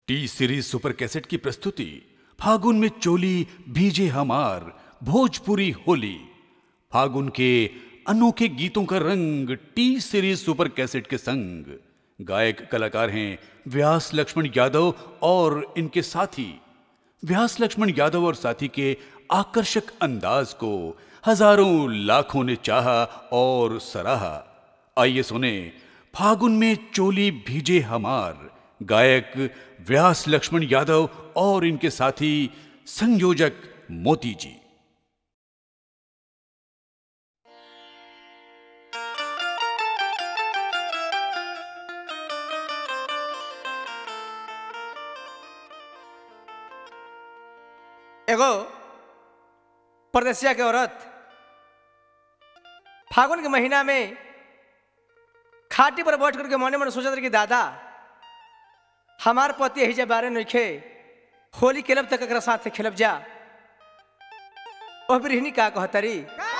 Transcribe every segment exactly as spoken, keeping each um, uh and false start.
T series super cassette की प्रस्तुति फागुन में चोली भीजे हमार भोजपुरी होली। फागुन के अनोखे गीतों का रंग टी सीरीज सुपर कैसेट के संग। गायक कलाकार हैं व्यास लक्ष्मण यादव और इनके साथी। व्यास लक्ष्मण यादव और साथी के आकर्षक अंदाज को हजारों लाखों ने चाहा और सराहा। आइए सुने फागुन में चोली भीजे हमार। गायक व्यास लक्ष्मण यादव और इनके साथी संयोजक मोती जी। एगो परदेसिया के औरत फागुन के महीना में खाटी पर बैठ करके मने मन सोचत रही कि दादा हमार पति यही जब बारे नइखे, होली खेलब तक एकरा साथ खेलब जा। ओ बिरहनी का कहतरी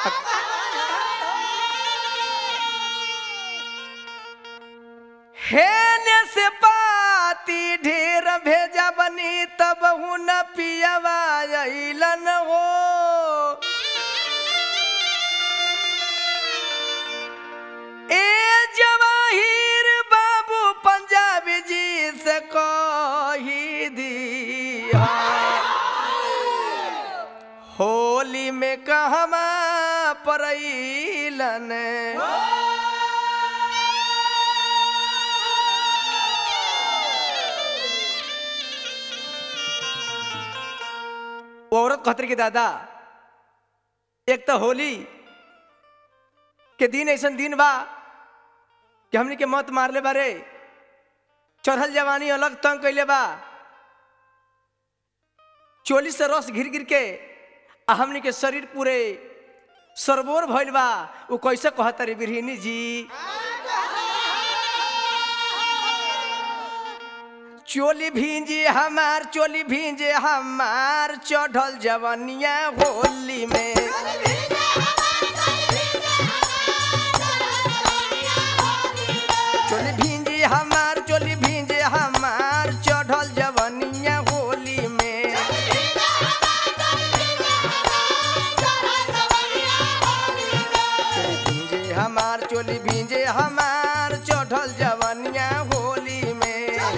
हे ने से पाती ढेर भेजा बनी तब हूँ न पियवा अइलन हो। ए जवाहिर बाबू पंजाबी जी से कही दिया होली में कहमा परइलन। वो औरत कहतरी कि दादा एक तो होली के दिन ऐसा दिन बा कि हमनी के मत मारले बारे, चढ़ल जवानी अलग तंग कैले बा, चोली से रस घिर गिर के आ हमनी के शरीर पूरे सरबोर भइल बा। वो कैसे कहतरी बिरहिनी जी चोली भींजे हमार चोली भींजे हमार चढ़ल जवनिया होली में। चोली भींजे हमार चोली भींजे हमार चढ़ल जवनिया होली में। चोली भींजे हमार चोली भींजे हमार चढ़ल जवनिया होली में।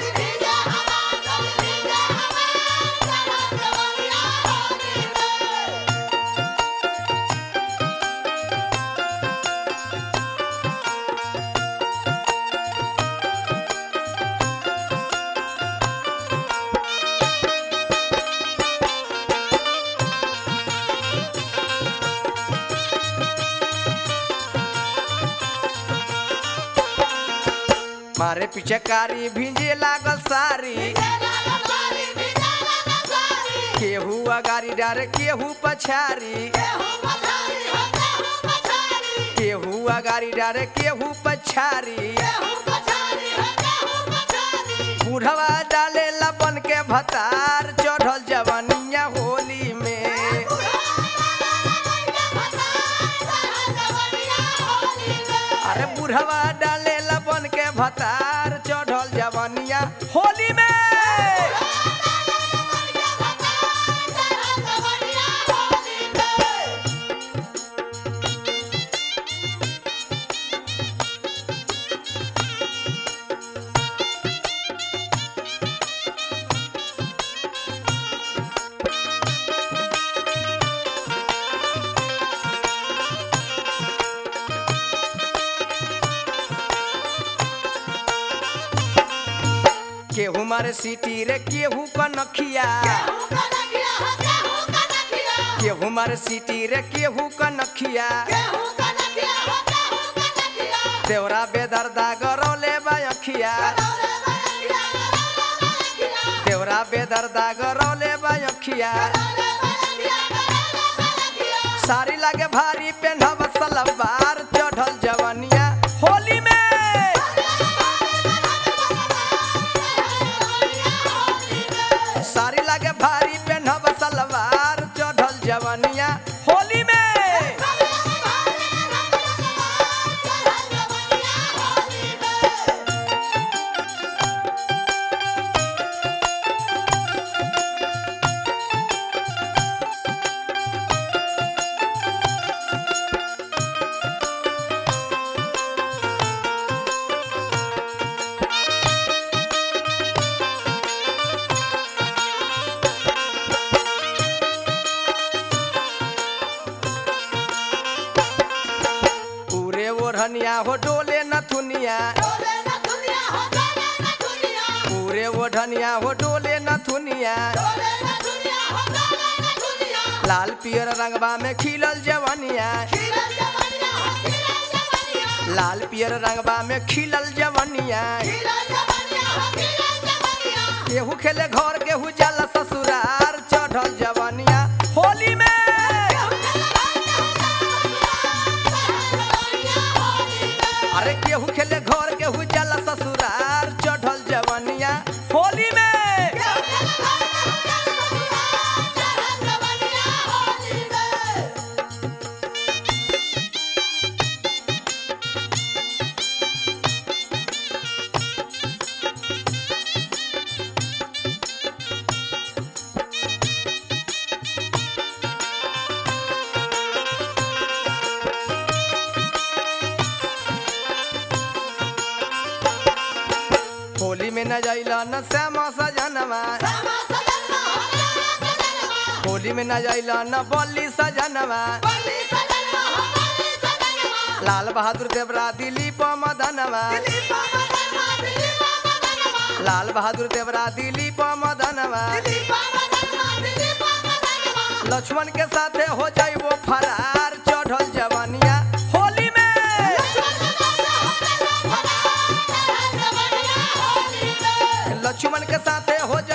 मारे पीछे कारी भींजे लागल सारी, केहू अगारी डारे केहू पछारी, केहू अगारी डारे केहू पछारी। बूढ़वा डाले लबन के भतार चढ़ल जवनिया होली में। अरे बूढ़वा डाले लबन के भतार चढ़ल जवनिया होली में। केहू मारे सीटी रे केहू कनखिया, केहू मारे सीटी रे केहू कनखिया। देवरा बेदर्दा गरौले बायखिया, देवरा बेदर्दा गरौले बायखिया। सारी लागे भारी पेन्हब सलवार चढ़ल जवनिया होली में। सारी लागे भारी पेन्हब सलवार चढ़ल जवनिया होली में। ओढ़निया हो डोले नथुनिया पूरे ओढ़निया हो डोले नथुनिया लाल पियर रंगबा में खिलल जवनिया लाल पियर रंगबा में खिलल जवनिया केहू खेले घर केहू जाला ससुरार चढ़ल जवनिया होली में अरे केहू खेले घर केहू जाला ससुरार चढ़ल जवनिया होली में होली में न जाइला न श्यामा सजनवा होली में न जाइला न बल्ली सजनवा लाल बहादुर देवरा दिलीप मदनवा लाल बहादुर देवरा दिलीप मदनवा लक्ष्मण के साथे हो जाइबो फरार चढ़ल जवनिया होली में लक्ष्मण के साथे हो जा